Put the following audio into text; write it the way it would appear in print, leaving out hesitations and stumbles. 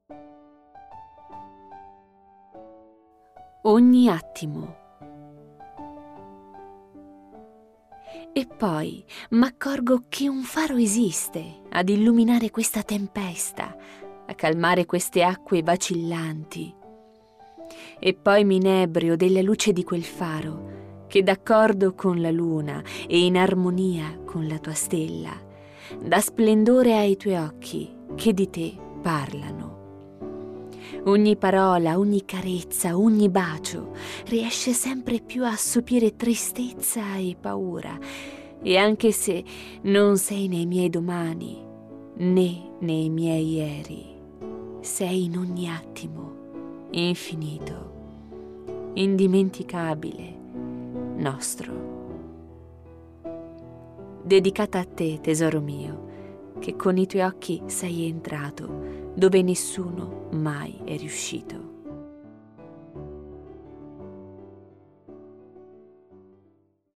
Ogni attimo. E poi m'accorgo che un faro esiste ad illuminare questa tempesta, a calmare queste acque vacillanti. E poi mi inebrio della luce di quel faro, che d'accordo con la luna e in armonia con la tua stella, dà splendore ai tuoi occhi che di te parlano. Ogni parola, ogni carezza, ogni bacio riesce sempre più a sopire tristezza e paura, e anche se non sei nei miei domani né nei miei ieri, sei in ogni attimo, infinito, indimenticabile, nostro. Dedicata a te, tesoro mio, che con i tuoi occhi sei entrato dove nessuno mai è riuscito.